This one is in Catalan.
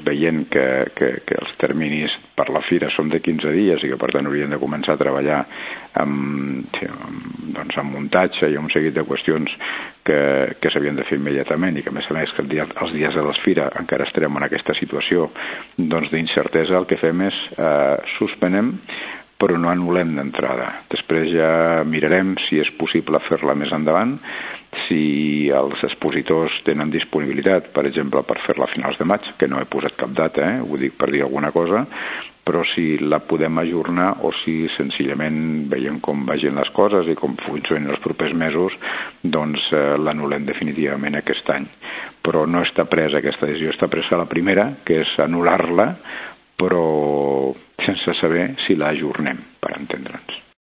veient que els terminis per la fira són de 15 dies i que per tant haurien de començar a treballar amb muntatge i un seguit de qüestions que s'havien de fer immediatament i que a més que els dies de la fira encara estarem en aquesta situació d'incertesa, el que fem és suspenem però no anul·lem d'entrada. Després ja mirarem si és possible fer-la més endavant, si els expositors tenen disponibilitat, per exemple, per fer-la a finals de maig, que no he posat cap data, ho dic per dir alguna cosa, però si la podem ajornar o si senzillament veiem com vagin les coses i com funcionen els propers mesos, doncs l'anul·lem definitivament aquest any. Però no està presa aquesta decisió, està presa la primera, que és anul·lar-la, però sense saber si la ajornem, per entendre'ns.